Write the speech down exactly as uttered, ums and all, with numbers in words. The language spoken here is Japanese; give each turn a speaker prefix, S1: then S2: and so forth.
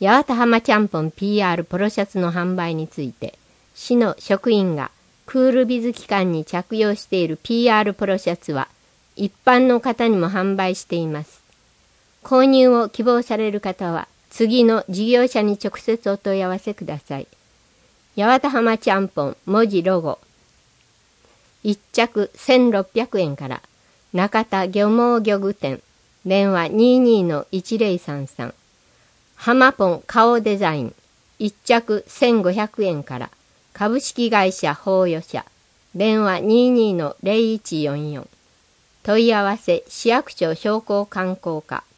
S1: 八幡浜ちゃんぽん ピーアール ポロシャツの販売について、市の職員がクールビズ期間に着用している ピーアール ポロシャツは一般の方にも販売しています。購入を希望される方は次の事業者に直接お問い合わせください。八幡浜ちゃんぽん文字ロゴいっ着せんろっぴゃくえんから中田漁網漁具店電話 にじゅうにのいちぜろさんさん浜ポン顔デザインいっ着せんごひゃくえんから株式会社法予社電話 にじゅうにのぜろいちよんよん問い合わせ市役所商工観光課